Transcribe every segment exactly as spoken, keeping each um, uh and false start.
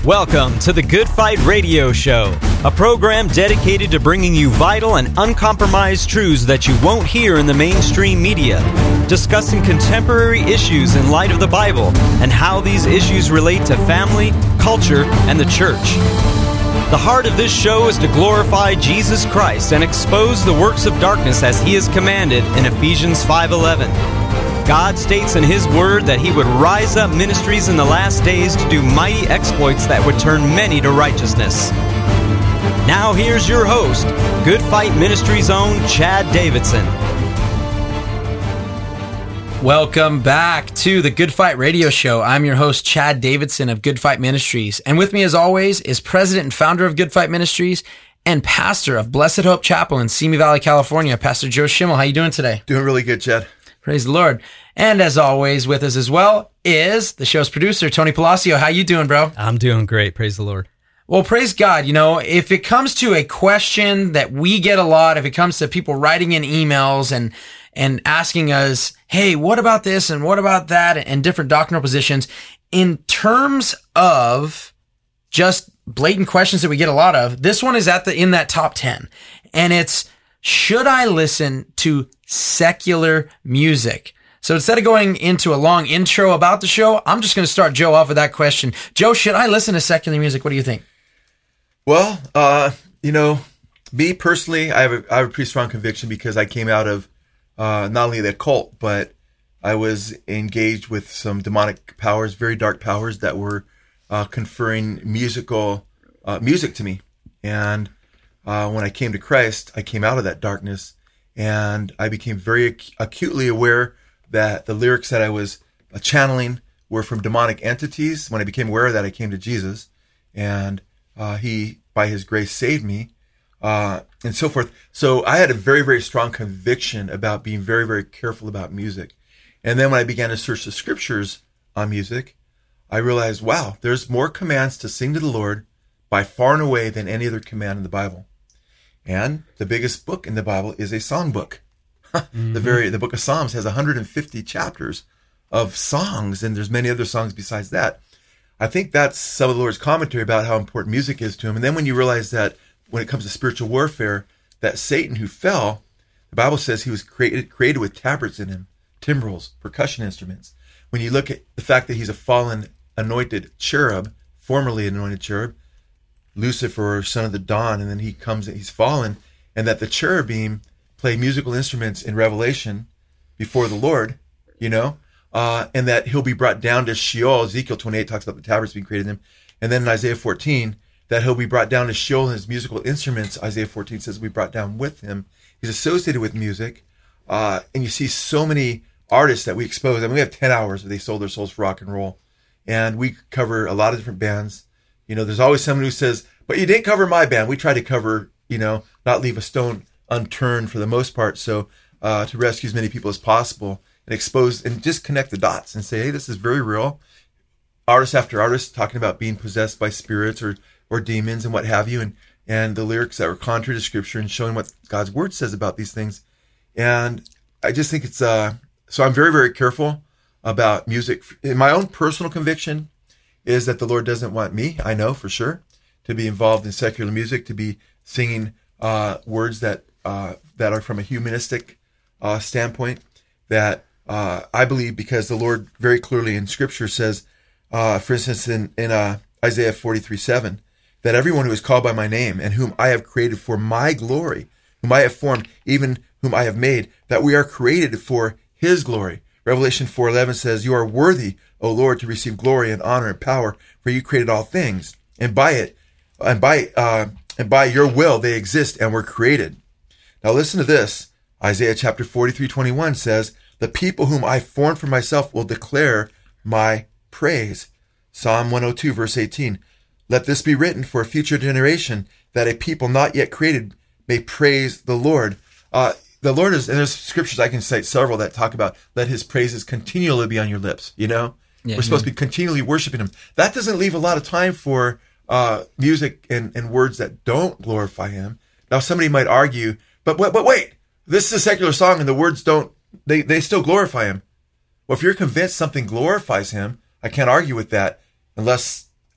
Welcome to the Good Fight Radio Show, a program dedicated to bringing you vital and uncompromised truths that you won't hear in the mainstream media, discussing contemporary issues in light of the Bible and how these issues relate to family, culture, and the church. The heart of this show is to glorify Jesus Christ and expose the works of darkness as He is commanded in Ephesians five eleven. God states in His Word that He would rise up ministries in the last days to do mighty exploits that would turn many to righteousness. Now here's your host, Good Fight Ministries' own Chad Davidson. Welcome back to the Good Fight Radio Show. I'm your host, Chad Davidson of Good Fight Ministries. And with me, as always, is president and founder of Good Fight Ministries and pastor of Blessed Hope Chapel in Simi Valley, California, Pastor Joe Schimmel. How you doing today? Doing really good, Chad. Praise the Lord. And as always, with us as well is the show's producer, Tony Palacio. How you doing, bro? I'm doing great. Praise the Lord. Well, praise God. You know, if it comes to a question that we get a lot, if it comes to people writing in emails and and asking us, hey, what about this and what about that, and different doctrinal positions, in terms of just blatant questions that we get a lot of, this one is at the in that top ten. And it's, should I listen to secular music? So instead of going into a long intro about the show, I'm just going to start Joe off with that question. Joe, should I listen to secular music? What do you think? Well, uh, you know, me personally, I have a, I have a pretty strong conviction because I came out of uh, not only the cult, but I was engaged with some demonic powers, very dark powers that were uh, conferring musical uh, music to me. And uh, when I came to Christ, I came out of that darkness, and I became very ac- acutely aware that the lyrics that I was uh, channeling were from demonic entities. When I became aware of that, I came to Jesus, and uh, He, by His grace, saved me, uh, and so forth. So I had a very, very strong conviction about being very, very careful about music. And then when I began to search the scriptures on music, I realized, wow, there's more commands to sing to the Lord by far and away than any other command in the Bible. And the biggest book in the Bible is a songbook. Mm-hmm. The very the book of Psalms has one hundred fifty chapters of songs, and there's many other songs besides that. I think that's some of the Lord's commentary about how important music is to Him. And then when you realize that when it comes to spiritual warfare, that Satan who fell, the Bible says he was created created with tabrets in him, timbrels, percussion instruments. When you look at the fact that he's a fallen anointed cherub, formerly anointed cherub, Lucifer, son of the dawn, and then he comes and he's fallen, and that the cherubim play musical instruments in Revelation before the Lord, you know, uh, and that he'll be brought down to Sheol. Ezekiel twenty-eight talks about the tabrets being created in him. And then in Isaiah fourteen, that he'll be brought down to Sheol, and his musical instruments, Isaiah fourteen says, will be brought down with him. He's associated with music. Uh, and you see so many artists that we expose. I mean, we have ten hours where they sold their souls for rock and roll. And we cover a lot of different bands. You know, there's always someone who says, but you didn't cover my band. We try to cover, you know, not leave a stone unturned for the most part. So uh, to rescue as many people as possible and expose and just connect the dots and say, hey, this is very real. Artist after artist talking about being possessed by spirits or, or demons and what have you. And, and the lyrics that were contrary to scripture and showing what God's word says about these things. And I just think it's, uh, so I'm very, very careful about music. In my own personal conviction is that the Lord doesn't want me, I know for sure, to be involved in secular music, to be singing uh, words that uh, that are from a humanistic uh, standpoint, that uh, I believe because the Lord very clearly in Scripture says, uh, for instance, in, in uh, Isaiah forty-three seven, that everyone who is called by my name and whom I have created for my glory, whom I have formed, even whom I have made, that we are created for His glory. Revelation four eleven says, you are worthy, O Lord, to receive glory and honor and power, for you created all things, and by it, and by uh, and by your will they exist and were created. Now listen to this. Isaiah chapter forty-three twenty-one says, the people whom I formed for myself will declare my praise. Psalm one oh two verse eighteen, let this be written for a future generation, that a people not yet created may praise the Lord. Uh, The Lord is, and there's scriptures I can cite several that talk about, let His praises continually be on your lips, you know? Yeah, We're supposed yeah. to be continually worshiping Him. That doesn't leave a lot of time for uh, music and, and words that don't glorify Him. Now, somebody might argue, but, but but wait, this is a secular song and the words don't, they, they still glorify Him. Well, if you're convinced something glorifies Him, I can't argue with that unless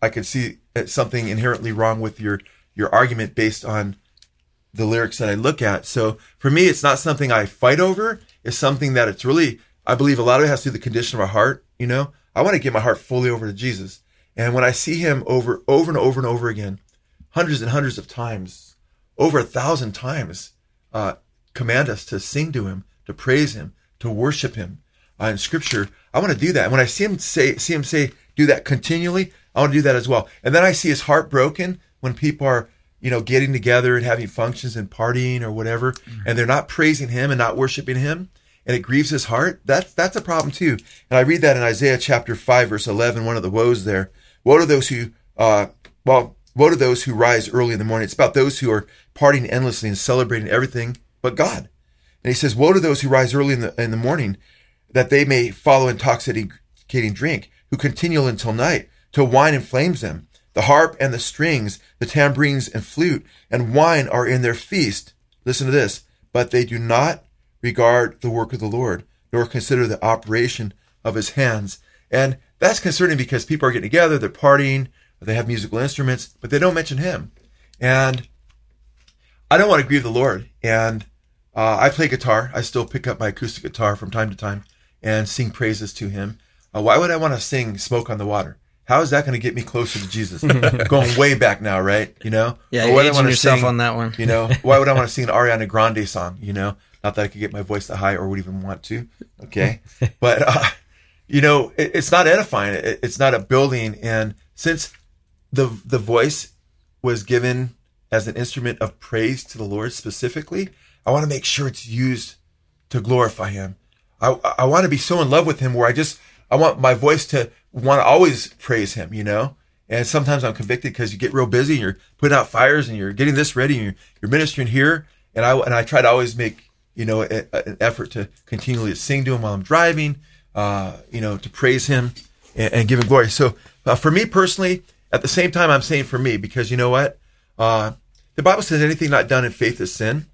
I could see something inherently wrong with your your argument based on the lyrics that I look at. So for me, it's not something I fight over. It's something that it's really, I believe a lot of it has to do with the condition of our heart. You know, I want to give my heart fully over to Jesus. And when I see him over, over and over and over again, hundreds and hundreds of times, over a thousand times, uh, command us to sing to him, to praise him, to worship him uh, in scripture, I want to do that. And when I see him say, see him say, do that continually, I want to do that as well. And then I see his heart broken when people are, you know, getting together and having functions and partying or whatever, mm-hmm. and they're not praising him and not worshiping him, and it grieves his heart. That's that's a problem too. And I read that in Isaiah chapter five, verse eleven, one of the woes there. Woe to those who, uh, well, woe to those who rise early in the morning. It's about those who are partying endlessly and celebrating everything but God. And he says, woe to those who rise early in the in the morning, that they may follow intoxicating drink, who continue until night, till wine inflames them. The harp and the strings, the tambourines and flute, and wine are in their feast. Listen to this. But they do not regard the work of the Lord, nor consider the operation of his hands. And that's concerning because people are getting together, they're partying, they have musical instruments, but they don't mention him. And I don't want to grieve the Lord. And uh, I play guitar. I still pick up my acoustic guitar from time to time and sing praises to him. Uh, why would I want to sing Smoke on the Water? How is that going to get me closer to Jesus? Going way back now, right? You know? Yeah, you're aging yourself sing, on that one. You know, why would I want to sing an Ariana Grande song? You know, not that I could get my voice that high or would even want to. Okay. But, uh, you know, it, it's not edifying. It, it's not a building. And since the the voice was given as an instrument of praise to the Lord specifically, I want to make sure it's used to glorify him. I, I want to be so in love with him where I just, I want my voice to want to always praise him, you know? And sometimes I'm convicted because you get real busy and you're putting out fires and you're getting this ready and you're, you're ministering here. And I, and I try to always make, you know, a, a, an effort to continually sing to him while I'm driving, uh, you know, to praise him and, and give him glory. So uh, for me personally, at the same time, I'm saying for me, because you know what? Uh, the Bible says anything not done in faith is sin.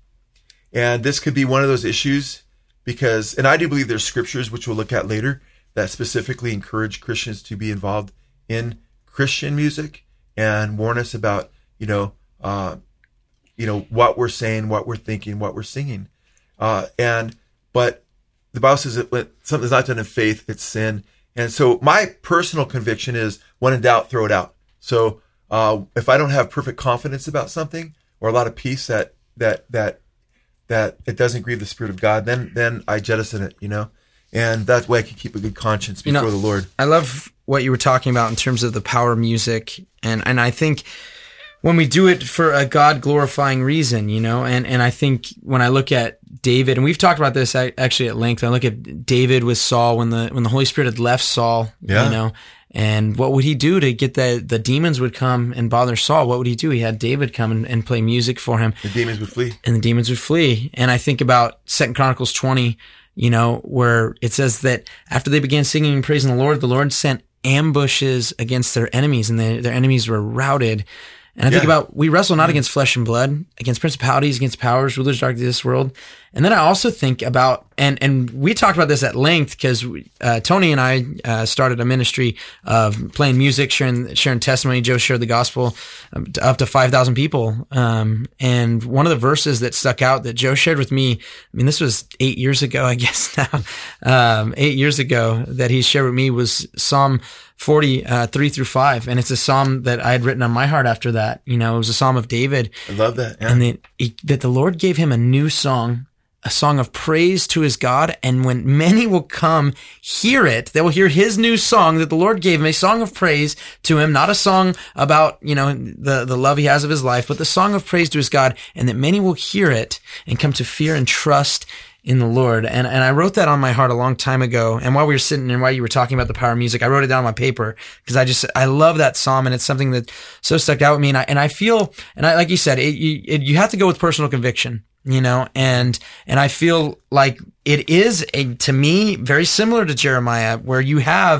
And this could be one of those issues because, and I do believe there's scriptures, which we'll look at later, that specifically encourage Christians to be involved in Christian music and warn us about, you know, uh, you know, what we're saying, what we're thinking, what we're singing. Uh, and, but the Bible says that when something's not done in faith, it's sin. And so my personal conviction is when in doubt, throw it out. So, uh, if I don't have perfect confidence about something or a lot of peace that, that, that, that it doesn't grieve the Spirit of God, then, then I jettison it, you know? And that way I can keep a good conscience before you know, the Lord. I love what you were talking about in terms of the power of music. And, and I think when we do it for a God glorifying reason, you know, and, and I think when I look at David, and we've talked about this actually at length, I look at David with Saul when the, when the Holy Spirit had left Saul, yeah. you know, and what would he do to get the, the demons would come and bother Saul? What would he do? He had David come and, and play music for him. The demons would flee. And the demons would flee. And I think about Second Chronicles twenty, you know, where it says that after they began singing and praising the Lord, the Lord sent ambushes against their enemies and they, their enemies were routed. And I yeah. think about, we wrestle not against flesh and blood, against principalities, against powers, rulers of darkness of this world. And then I also think about, and, and we talked about this at length because uh, Tony and I uh, started a ministry of playing music, sharing, sharing testimony. Joe shared the gospel um, to up to five thousand people. Um, and one of the verses that stuck out that Joe shared with me, I mean, this was eight years ago, I guess now, um, eight years ago that he shared with me was Psalm forty, uh, three through five. And it's a psalm that I had written on my heart after that. You know, it was a psalm of David. I love that. Yeah. And that, he, that the Lord gave him a new song, a song of praise to his God. And when many will come hear it, they will hear his new song that the Lord gave him, a song of praise to him, not a song about, you know, the, the love he has of his life, but the song of praise to his God. And that many will hear it and come to fear and trust in the Lord. And and I wrote that on my heart a long time ago. And while we were sitting and while you were talking about the power of music, I wrote it down on my paper because I just, I love that psalm and it's something that so stuck out with me. And I, and I feel, and I, like you said, it, you, it, you have to go with personal conviction, you know, and, and I feel like it is a, to me, very similar to Jeremiah where you have,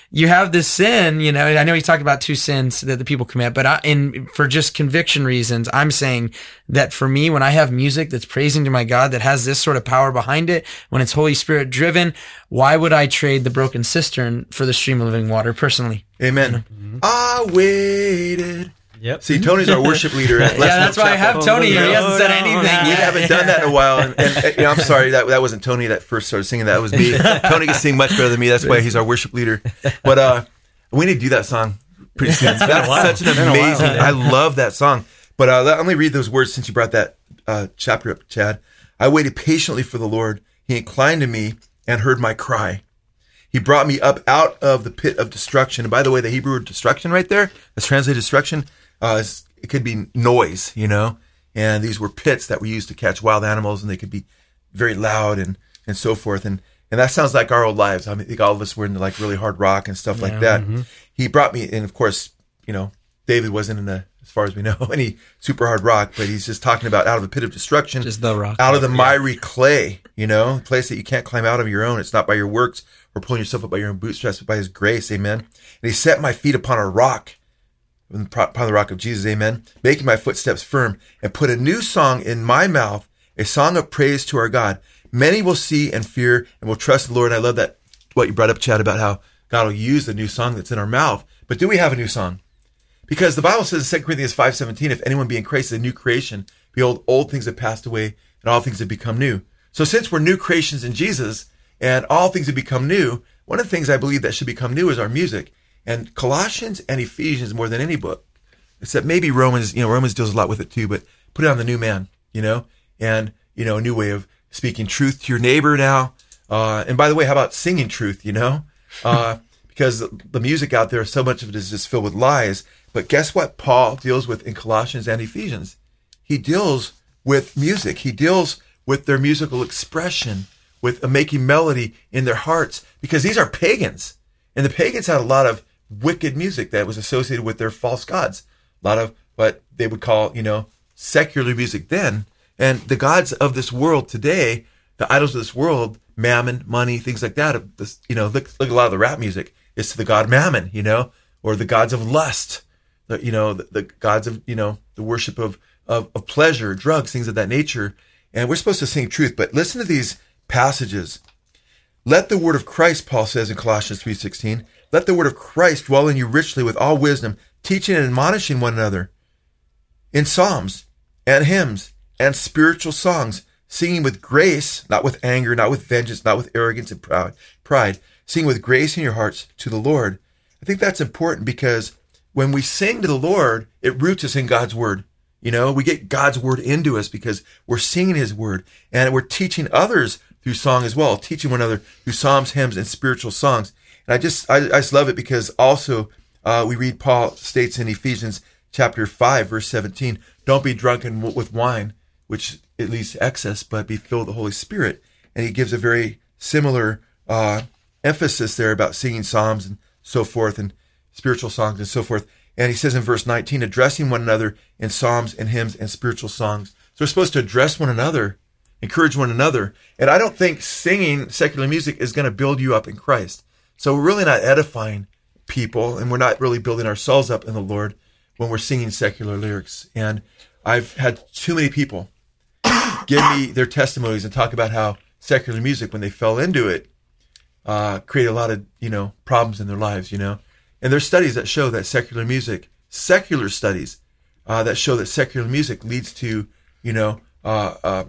you have this sin, you know, I know he talked about two sins that the people commit, but I, in, for just conviction reasons, I'm saying that for me, when I have music that's praising to my God, that has this sort of power behind it, when it's Holy Spirit driven, why would I trade the broken cistern for the stream of living water personally? Amen. You know? Mm-hmm. I waited. Yep. See, Tony's our worship leader. At yeah, that's why I have Tony here. He hasn't said anything. We yet. haven't done that in a while. And, and, and you know, I'm sorry, that that wasn't Tony that first started singing. That was me. Tony can sing much better than me. That's why he's our worship leader. But uh, we need to do that song pretty soon. That's such an amazing. I love that song. But uh, let me read those words since you brought that uh, chapter up, Chad. I waited patiently for the Lord. He inclined to me and heard my cry. He brought me up out of the pit of destruction. And by the way, the Hebrew word destruction right there, that's translated destruction. Uh, it could be noise, you know, and these were pits that were used to catch wild animals, and they could be very loud and, and so forth. And, and that sounds like our old lives. I mean, I think all of us were into like really hard rock and stuff like yeah, that. Mm-hmm. He brought me, and of course, you know, David wasn't in a, as far as we know, any super hard rock, but he's just talking about out of the pit of destruction, just the rock, out of the miry yeah. clay, you know, a place that you can't climb out of your own. It's not by your works or pulling yourself up by your own bootstraps, but by his grace. Amen. And he set my feet upon a rock. Upon the rock of Jesus, amen, making my footsteps firm, and put a new song in my mouth, a song of praise to our God. Many will see and fear and will trust the Lord. And I love that, what you brought up, Chad, about how God will use the new song that's in our mouth. But do we have a new song? Because the Bible says in Second Corinthians five seventeen, if anyone be in Christ is a new creation, behold, old things have passed away, and all things have become new. So since we're new creations in Jesus, and all things have become new, one of the things I believe that should become new is our music. And Colossians and Ephesians, more than any book, except maybe Romans, you know, Romans deals a lot with it too, but put it on the new man, you know, and, you know, a new way of speaking truth to your neighbor now. Uh, and by the way, how about singing truth, you know, uh, because the, the music out there, so much of it is just filled with lies. But guess what Paul deals with in Colossians and Ephesians? He deals with music. He deals with their musical expression, with a making melody in their hearts, because these are pagans. And the pagans had a lot of wicked music that was associated with their false gods. A lot of what they would call, you know, secular music then. And the gods of this world today, the idols of this world, mammon, money, things like that. This, you know, look, look, a lot of the rap music is to the god mammon, you know, or the gods of lust, the, you know, the, the gods of, you know, the worship of, of, of pleasure, drugs, things of that nature. And we're supposed to sing truth, but listen to these passages. Let the word of Christ, Paul says in Colossians three sixteen, let the word of Christ dwell in you richly with all wisdom, teaching and admonishing one another in psalms and hymns and spiritual songs, singing with grace, not with anger, not with vengeance, not with arrogance and proud pride, singing with grace in your hearts to the Lord. I think that's important because when we sing to the Lord, it roots us in God's word. You know, we get God's word into us because we're singing his word, and we're teaching others through song as well, teaching one another through psalms, hymns, and spiritual songs. And I just, I, I just love it because also uh, we read Paul states in Ephesians chapter five, verse seventeen, don't be drunken with wine, which it leads to excess, but be filled with the Holy Spirit. And he gives a very similar uh, emphasis there about singing psalms and so forth and spiritual songs and so forth. And he says in verse nineteen, addressing one another in psalms and hymns and spiritual songs. So we're supposed to address one another, encourage one another. And I don't think singing secular music is going to build you up in Christ. So we're really not edifying people, and we're not really building ourselves up in the Lord when we're singing secular lyrics. And I've had too many people give me their testimonies and talk about how secular music, when they fell into it, uh, created a lot of, you know, problems in their lives, you know. And there's studies that show that secular music, secular studies uh, that show that secular music leads to, you know, uh, uh,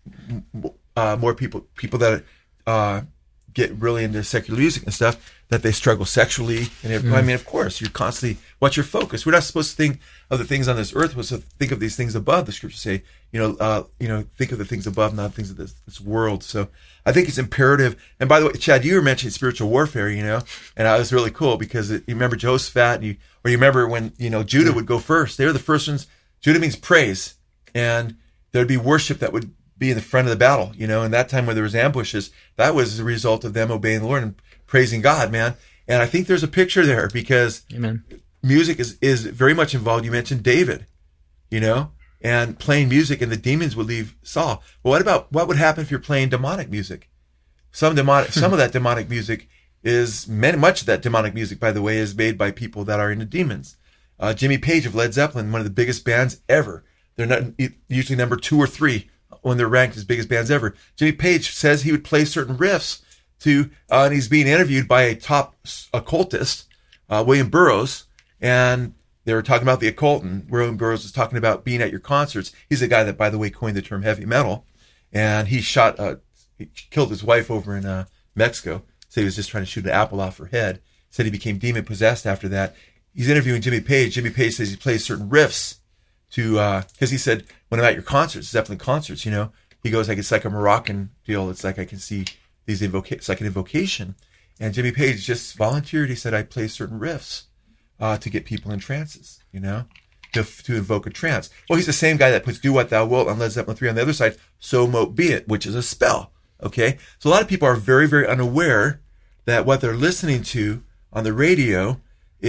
uh, more people, people that uh, get really into secular music and stuff, that they struggle sexually. And it, mm. I mean, of course, you're constantly, what's your focus? We're not supposed to think of the things on this earth. We're supposed to think of these things above. The scriptures say, you know, uh, you know, think of the things above, not things of this, this world. So I think it's imperative. And by the way, Chad, you were mentioning spiritual warfare, you know, and that was really cool because it, you remember Jehoshaphat, and you, or you remember when, you know, Judah would go first. They were the first ones. Judah means praise. And there'd be worship that would be in the front of the battle, you know, and that time where there was ambushes, that was the result of them obeying the Lord and praising God, man. And I think there's a picture there because Amen. Music is, is very much involved. You mentioned David, you know, and playing music, and the demons would leave Saul. Well, what about, what would happen if you're playing demonic music? Some demonic, some of that demonic music is many, much of that demonic music, by the way, is made by people that are into demons. Uh, Jimmy Page of Led Zeppelin, one of the biggest bands ever. They're not usually number two or three when they're ranked as biggest bands ever. Jimmy Page says he would play certain riffs to, uh, and he's being interviewed by a top occultist, uh, William Burroughs, and they were talking about the occult, and William Burroughs was talking about being at your concerts. He's a guy that, by the way, coined the term heavy metal, and he shot, uh, he killed his wife over in uh, Mexico. Said he was just trying to shoot an apple off her head. Said he became demon possessed after that. He's interviewing Jimmy Page. Jimmy Page says he plays certain riffs to, because uh, he said, when I'm at your concerts, Zeppelin concerts, you know, he goes like, it's like a Moroccan deal. It's like I can see these invoca- it's like an invocation. And Jimmy Page just volunteered. He said, I play certain riffs uh, to get people in trances, you know, to, to invoke a trance. Well, he's the same guy that puts Do What Thou Wilt on Led Zeppelin three on the other side, So Mote Be It, which is a spell, okay? So a lot of people are very, very unaware that what they're listening to on the radio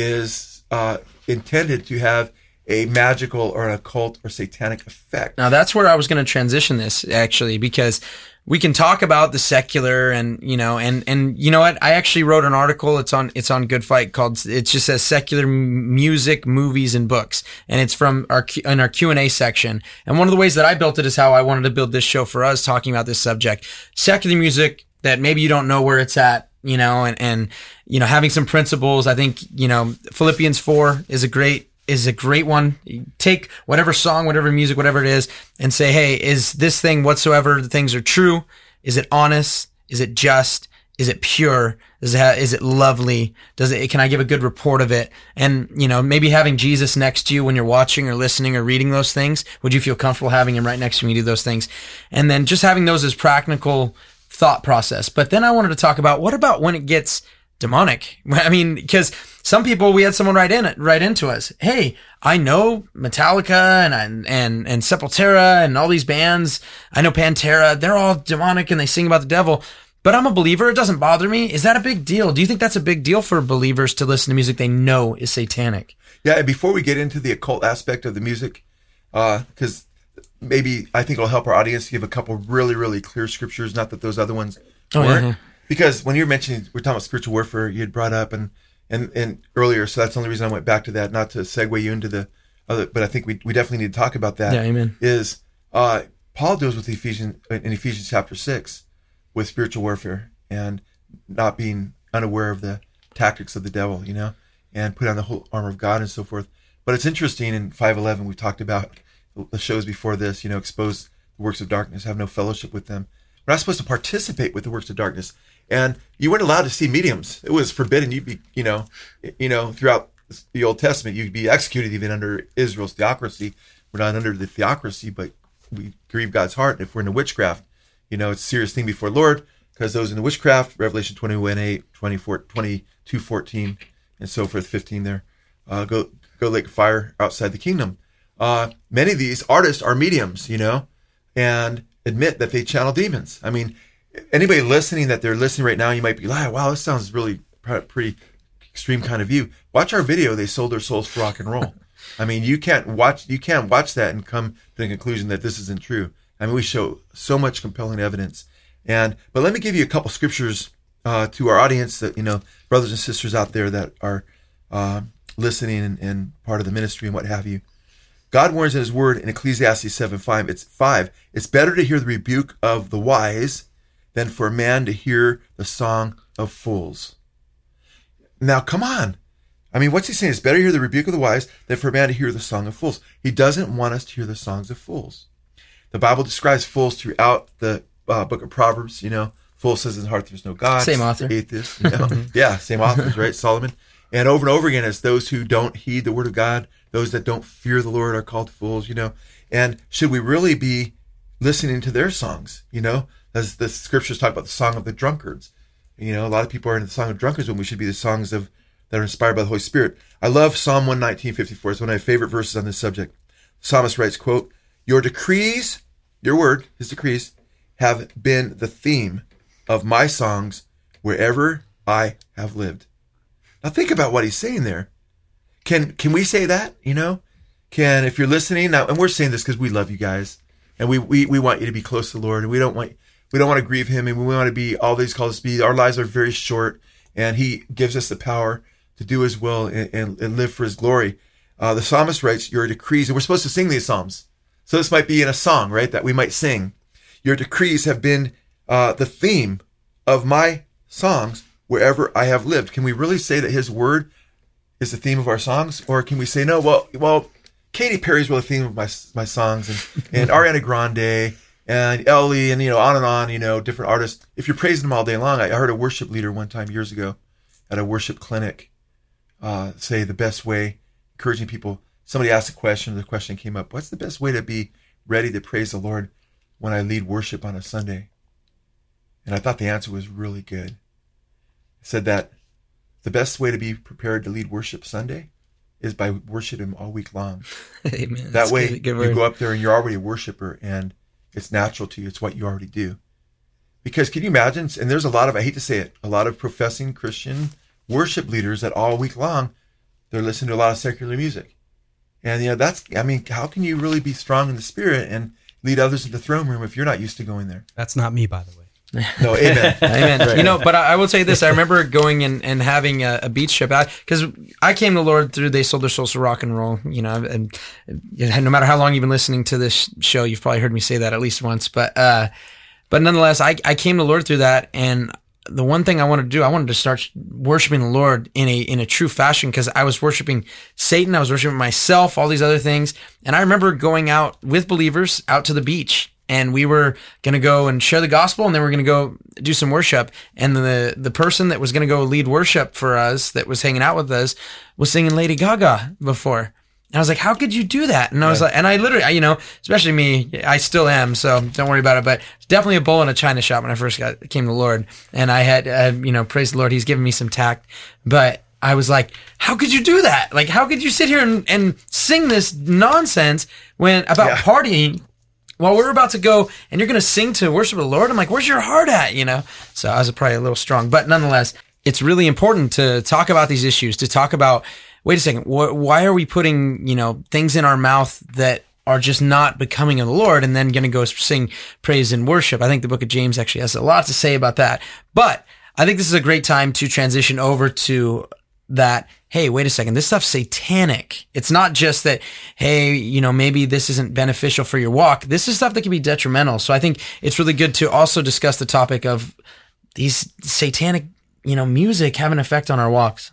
is uh, intended to have a magical or an occult or satanic effect. Now that's where I was going to transition this actually, because we can talk about the secular and, you know, and, and you know what? I actually wrote an article. It's on, it's on Good Fight called, it just says secular m- music, movies and books. And it's from our, in our Q and A section. And one of the ways that I built it is how I wanted to build this show for us, talking about this subject. Secular music that maybe you don't know where it's at, you know, and, and, you know, having some principles. I think, you know, Philippians four is a great, is a great one. You take whatever song, whatever music, whatever it is, and say, hey, is this thing whatsoever the things are true? Is it honest? Is it just? Is it pure? Is it, ha- is it lovely? Does it, can I give a good report of it? And, you know, maybe having Jesus next to you when you're watching or listening or reading those things, would you feel comfortable having him right next to you when you do those things? And then just having those as practical thought process. But then I wanted to talk about, what about when it gets demonic? I mean, because some people, we had someone write in it, write into us, hey, I know Metallica and, and, and Sepultura and all these bands. I know Pantera. They're all demonic and they sing about the devil, but I'm a believer. It doesn't bother me. Is that a big deal? Do you think that's a big deal for believers to listen to music they know is satanic? Yeah. And before we get into the occult aspect of the music, uh, cause maybe I think it'll help our audience to give a couple really, really clear scriptures. Not that those other ones oh, weren't. Yeah, yeah. Because when you were mentioning, we're talking about spiritual warfare, you had brought up and, and, and earlier, so that's the only reason I went back to that, not to segue you into the other, but I think we we definitely need to talk about that. Yeah, amen. Is, uh, Paul deals with Ephesians, in Ephesians chapter six, with spiritual warfare and not being unaware of the tactics of the devil, you know, and put on the whole armor of God and so forth. But it's interesting in five eleven, we've talked about the shows before this, you know, expose the works of darkness, have no fellowship with them. We're not supposed to participate with the works of darkness. And you weren't allowed to see mediums. It was forbidden. You'd be, you know, you know, throughout the Old Testament, you'd be executed even under Israel's theocracy. We're not under the theocracy, but we grieve God's heart if we're into witchcraft. You know, it's a serious thing before Lord, because those in the witchcraft, Revelation twenty-one eight, twenty-four, twenty-two fourteen, and so forth, fifteen there, uh, go go lake of fire outside the kingdom. Uh, many of these artists are mediums, you know, and admit that they channel demons. I mean, anybody listening that they're listening right now, you might be like, wow, this sounds really pretty extreme kind of view. Watch our video. They sold their souls for rock and roll. I mean, you can't watch, you can't watch that and come to the conclusion that this isn't true. I mean, we show so much compelling evidence. And, but let me give you a couple scriptures, uh, to our audience that, you know, brothers and sisters out there that are, uh, listening and, and part of the ministry and what have you. God warns in his word in Ecclesiastes seven five, it's five, it's better to hear the rebuke of the wise than for a man to hear the song of fools. Now, come on. I mean, what's he saying? It's better to hear the rebuke of the wise than for a man to hear the song of fools. He doesn't want us to hear the songs of fools. The Bible describes fools throughout the uh, book of Proverbs. You know, fool says in his heart there's no God. Same author. Atheist. You know? Yeah, same authors, right? Solomon. And over and over again, it's those who don't heed the word of God, those that don't fear the Lord are called fools, you know. And should we really be listening to their songs, you know? As the scriptures talk about the song of the drunkards. You know, a lot of people are into the song of drunkards when we should be the songs of that are inspired by the Holy Spirit. I love Psalm one nineteen fifty-four. It's one of my favorite verses on this subject. The psalmist writes, quote, your decrees, your word, his decrees, have been the theme of my songs wherever I have lived. Now think about what he's saying there. Can can we say that, you know? Can, if you're listening now, and we're saying this because we love you guys, and we, we, we want you to be close to the Lord, and we don't want we don't want to grieve him, and we want to be all these calls to be. Our lives are very short, and he gives us the power to do his will and, and, and live for his glory. Uh, the psalmist writes, your decrees, and we're supposed to sing these psalms. So this might be in a song, right, that we might sing. Your decrees have been uh, the theme of my songs wherever I have lived. Can we really say that his word is the theme of our songs? Or can we say, no, well, well, Katy Perry's really the theme of my my songs, and, and Ariana Grande and Ellie, and, you know, on and on, you know, different artists. If you're praising them all day long, I heard a worship leader one time years ago at a worship clinic uh, say the best way, encouraging people. Somebody asked a question, the question came up, what's the best way to be ready to praise the Lord when I lead worship on a Sunday? And I thought the answer was really good. It said that the best way to be prepared to lead worship Sunday is by worshiping him all week long. Amen. That That's way good, good you word. go up there and you're already a worshiper, and it's natural to you. It's what you already do. Because can you imagine, and there's a lot of, I hate to say it, a lot of professing Christian worship leaders that all week long, they're listening to a lot of secular music. And, you know, that's, I mean, how can you really be strong in the spirit and lead others to the throne room if you're not used to going there? That's not me, by the way. No, amen. Amen. Right. You know, but I, I will say this. I remember going and, and having a, a beach trip out, because I came to the Lord through They Sold Their Souls to Rock and Roll, you know, and, and no matter how long you've been listening to this show, you've probably heard me say that at least once. But, uh, but nonetheless, I, I came to the Lord through that. And the one thing I wanted to do, I wanted to start worshiping the Lord in a, in a true fashion, because I was worshiping Satan. I was worshiping myself, all these other things. And I remember going out with believers out to the beach. And we were going to go and share the gospel, and then we are going to go do some worship. And the the person that was going to go lead worship for us, that was hanging out with us, was singing Lady Gaga before. And I was like, how could you do that? And I was Yeah. like, and I literally, you know, especially me, I still am, so don't worry about it. But it's definitely a bull in a china shop when I first got came to the Lord. And I had, uh, you know, praise the Lord, he's given me some tact. But I was like, how could you do that? Like, how could you sit here and, and sing this nonsense when about Yeah. partying? Well, we're about to go, and you're going to sing to worship the Lord. I'm like, where's your heart at? You know? So I was probably a little strong, but nonetheless, it's really important to talk about these issues, to talk about, wait a second, wh- why are we putting, you know, things in our mouth that are just not becoming of the Lord, and then going to go sing praise and worship? I think the book of James actually has a lot to say about that. But I think this is a great time to transition over to that, hey, wait a second, this stuff's satanic. It's not just that, hey, you know, maybe this isn't beneficial for your walk. This is stuff that can be detrimental. So I think it's really good to also discuss the topic of these satanic, you know, music have an effect on our walks.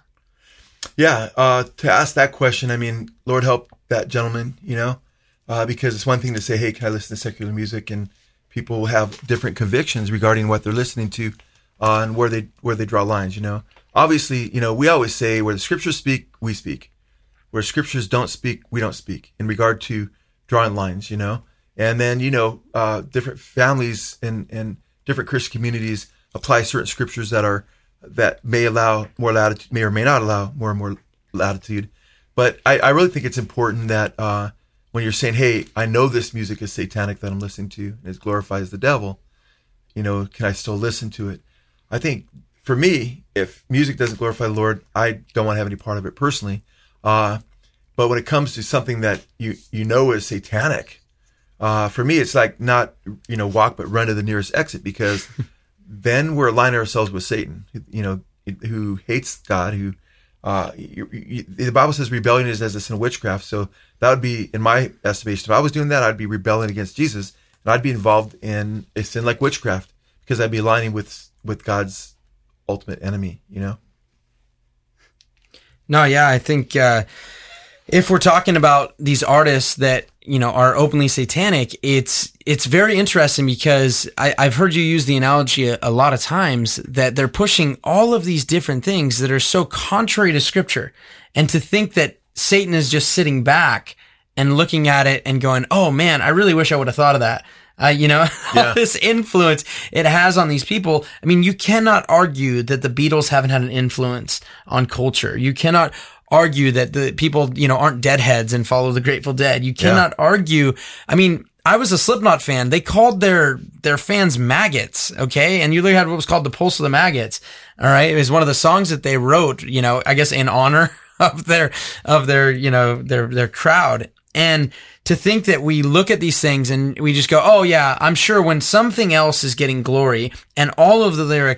Yeah, uh, to ask that question, I mean, Lord help that gentleman, you know, uh, because it's one thing to say, hey, can I listen to secular music? And people will have different convictions regarding what they're listening to uh, and where they where they draw lines, you know. Obviously, you know, we always say where the scriptures speak, we speak. Where scriptures don't speak, we don't speak in regard to drawing lines, you know. And then, you know, uh, different families and, and different Christian communities apply certain scriptures that are that may allow more latitude, may or may not allow more and more latitude. But I, I really think it's important that uh, when you're saying, hey, I know this music is satanic that I'm listening to, and it glorifies the devil, you know, can I still listen to it? I think for me, if music doesn't glorify the Lord, I don't want to have any part of it personally. Uh, but when it comes to something that you, you know is satanic, uh, for me, it's like not, you know, walk, but run to the nearest exit, because then we're aligning ourselves with Satan, you know, who hates God, who, uh, you, you, the Bible says rebellion is as a sin of witchcraft. So that would be, in my estimation, if I was doing that, I'd be rebelling against Jesus, and I'd be involved in a sin like witchcraft, because I'd be aligning with, with God's ultimate enemy, you know? No, yeah, I think uh, if we're talking about these artists that, you know, are openly satanic, it's it's very interesting, because I, I've heard you use the analogy a, a lot of times that they're pushing all of these different things that are so contrary to Scripture. And to think that Satan is just sitting back and looking at it and going, oh man, I really wish I would have thought of that. Uh, you know, Yeah. all this influence it has on these people. I mean, you cannot argue that the Beatles haven't had an influence on culture. You cannot argue that the people, you know, aren't deadheads and follow the Grateful Dead. You cannot Yeah. argue. I mean, I was a Slipknot fan. They called their, their fans maggots. Okay. And you literally had what was called the Pulse of the Maggots. All right. It was one of the songs that they wrote, you know, I guess in honor of their, of their, you know, their, their crowd. And to think that we look at these things and we just go, oh yeah, I'm sure when something else is getting glory and all of the lyrics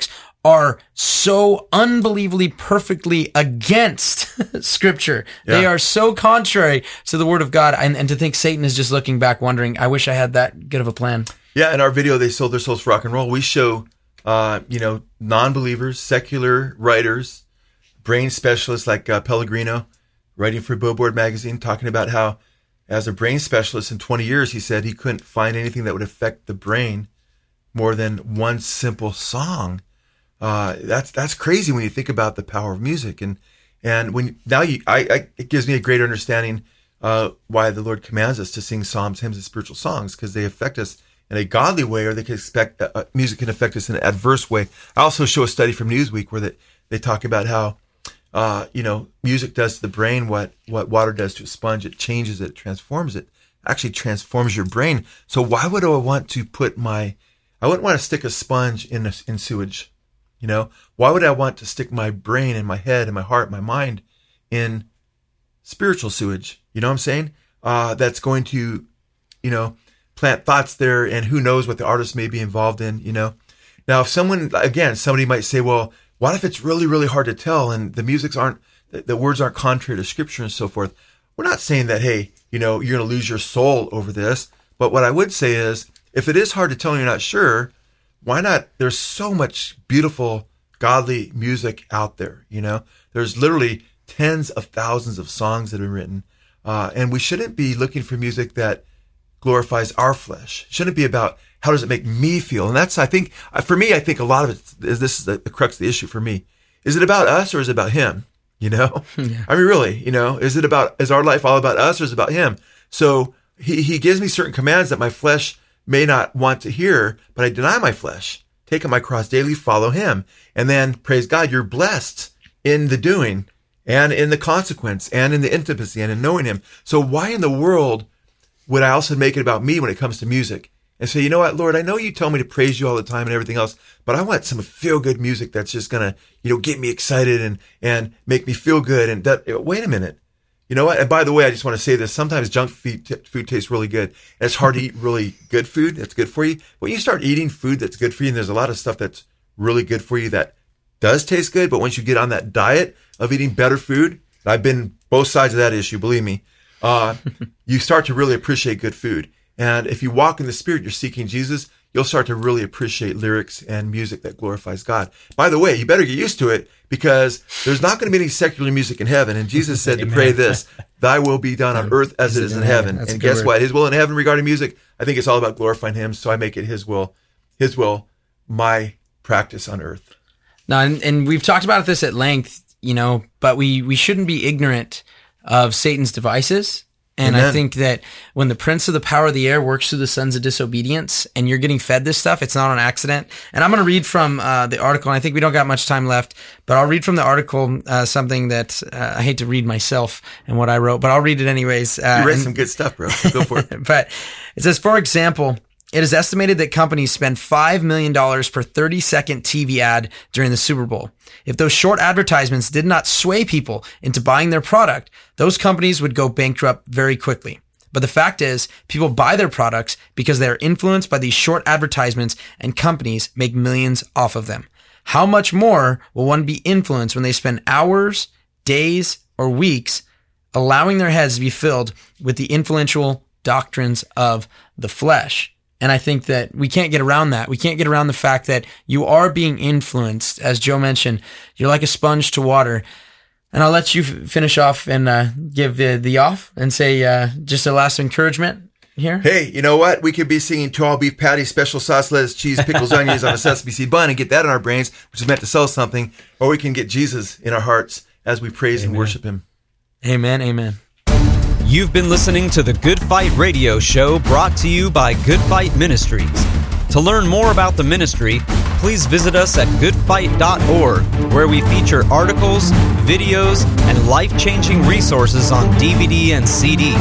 are so unbelievably perfectly against Scripture. Yeah. They are so contrary to the Word of God. And, and to think Satan is just looking back wondering, I wish I had that good of a plan. Yeah, in our video, They Sold Their Souls for Rock and Roll, we show, uh, you know, non-believers, secular writers, brain specialists like uh, Pellegrino, writing for Billboard magazine, talking about how, as a brain specialist in twenty years, he said he couldn't find anything that would affect the brain more than one simple song. Uh, that's that's crazy when you think about the power of music, and and when now you, I, I it gives me a great understanding uh, why the Lord commands us to sing psalms, hymns, and spiritual songs, because they affect us in a godly way, or they can expect uh, music can affect us in an adverse way. I also show a study from Newsweek where that they talk about how uh, you know music does to the brain what what water does to a sponge. It changes it, it transforms it, actually transforms your brain. So why would I want to put my I wouldn't want to stick a sponge in a, in sewage. You know, why would I want to stick my brain and my head and my heart, my mind in spiritual sewage? You know what I'm saying? Uh, that's going to, you know, plant thoughts there, and who knows what the artist may be involved in, you know? Now, if someone, again, somebody might say, well, what if it's really, really hard to tell and the musics aren't, the, the words aren't contrary to Scripture and so forth? We're not saying that, hey, you know, you're going to lose your soul over this. But what I would say is, if it is hard to tell and you're not sure, why not? There's so much beautiful, godly music out there, you know? There's literally tens of thousands of songs that have been written. Uh, and we shouldn't be looking for music that glorifies our flesh. It shouldn't be about how does it make me feel. And that's, I think, for me, I think a lot of it is, this is the, the crux of the issue for me. Is it about us or is it about him? You know? Yeah. I mean, really, you know, is it about, is our life all about us or is it about him? So he, he gives me certain commands that my flesh may not want to hear, but I deny my flesh, take up my cross daily, follow him. And then, praise God, you're blessed in the doing and in the consequence and in the intimacy and in knowing him. So why in the world would I also make it about me when it comes to music? And say, you know what, Lord, I know you tell me to praise you all the time and everything else, but I want some feel-good music that's just going to, you know, get me excited and, and make me feel good. And that, wait a minute. You know what? And by the way, I just want to say this. Sometimes junk food, t- food tastes really good. And it's hard to eat really good food that's good for you. When you start eating food that's good for you, and there's a lot of stuff that's really good for you that does taste good, but once you get on that diet of eating better food, I've been both sides of that issue, believe me, uh, you start to really appreciate good food. And if you walk in the Spirit, you're seeking Jesus, you'll start to really appreciate lyrics and music that glorifies God. By the way, you better get used to it, because there's not going to be any secular music in heaven. And Jesus said to pray this, thy will be done on earth as it is in heaven. And guess what? His will in heaven regarding music, I think it's all about glorifying him. So I make it his will, his will, my practice on earth. Now, and, and we've talked about this at length, you know, but we, we shouldn't be ignorant of Satan's devices. And Amen. I think that when the prince of the power of the air works through the sons of disobedience and you're getting fed this stuff, it's not an accident. And I'm going to read from uh, the article, and I think we don't got much time left, but I'll read from the article uh, something that uh, I hate to read myself and what I wrote, but I'll read it anyways. Uh, you read and, some good stuff, bro. Go for it. But it says, for example, it is estimated that companies spend five million dollars per thirty second T V ad during the Super Bowl. If those short advertisements did not sway people into buying their product, those companies would go bankrupt very quickly. But the fact is, people buy their products because they are influenced by these short advertisements, and companies make millions off of them. How much more will one be influenced when they spend hours, days, or weeks allowing their heads to be filled with the influential doctrines of the flesh? And I think that we can't get around that. We can't get around the fact that you are being influenced. As Joe mentioned, you're like a sponge to water. And I'll let you f- finish off and uh, give the, the off and say uh, just a last encouragement here. Hey, you know what? We could be singing two all beef patty, special sauce, lettuce, cheese, pickles, onions on a sesame seed bun and get that in our brains, which is meant to sell something. Or we can get Jesus in our hearts as we praise Amen. And worship him. Amen. Amen. You've been listening to the Good Fight Radio Show, brought to you by Good Fight Ministries. To learn more about the ministry, please visit us at good fight dot org, where we feature articles, videos, and life-changing resources on D V D and C D.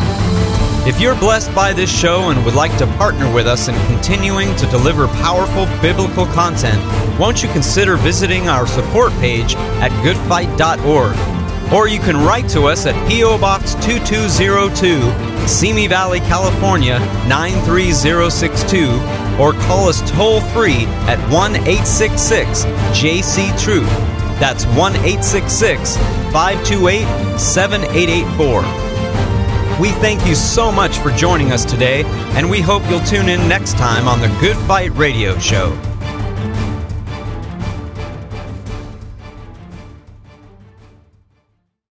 If you're blessed by this show and would like to partner with us in continuing to deliver powerful biblical content, won't you consider visiting our support page at good fight dot org? Or you can write to us at P O Box two two zero two, Simi Valley, California nine three zero six two, or call us toll free at one eight six six J C Truth. That's one eight six six five two eight seven eight eight four. We thank you so much for joining us today, and we hope you'll tune in next time on the Good Fight Radio Show.